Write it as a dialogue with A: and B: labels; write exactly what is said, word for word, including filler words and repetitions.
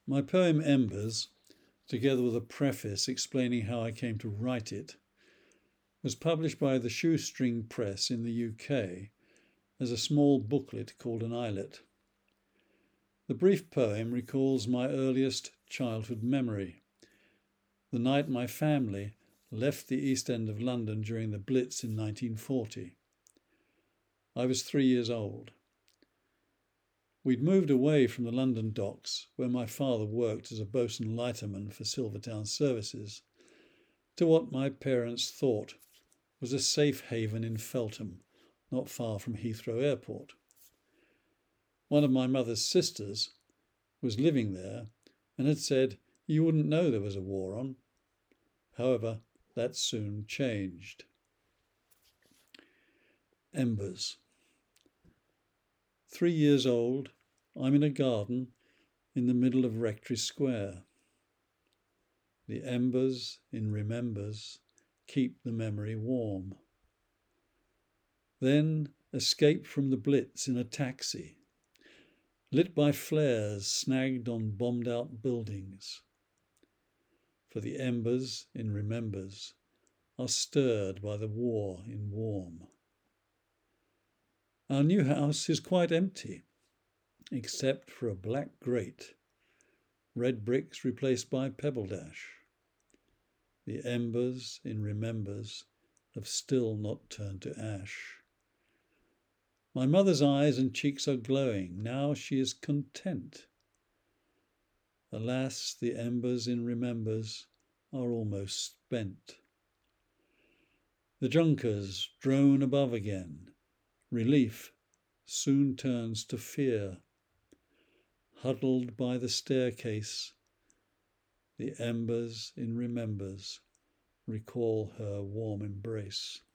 A: My poem Embers, together with a preface explaining how I came to write it, was published by the Shoestring Press in the U K as a small booklet called an eyelet. The brief poem recalls my earliest childhood memory, the night my family left the East End of London during the Blitz in nineteen forty. I was three years old. We'd moved away from the London docks, where my father worked as a boatswain lighterman for Silvertown Services, to what my parents thought was a safe haven in Feltham, not far from Heathrow Airport. One of my mother's sisters was living there and had said you wouldn't know there was a war on. However, that soon changed. Embers. Three years old, I'm in a garden in the middle of Rectory Square. The embers in remembers keep the memory warm. Then escape from the Blitz in a taxi, lit by flares snagged on bombed-out buildings. For the embers in remembers are stirred by the war in warm. Our new house is quite empty, except for a black grate, red bricks replaced by pebble dash. The embers in remembers have still not turned to ash. My mother's eyes and cheeks are glowing. Now she is content. Alas, the embers in remembers are almost spent. The junkers drone above again. Relief soon turns to fear. Huddled by the staircase, the embers in remembers recall her warm embrace.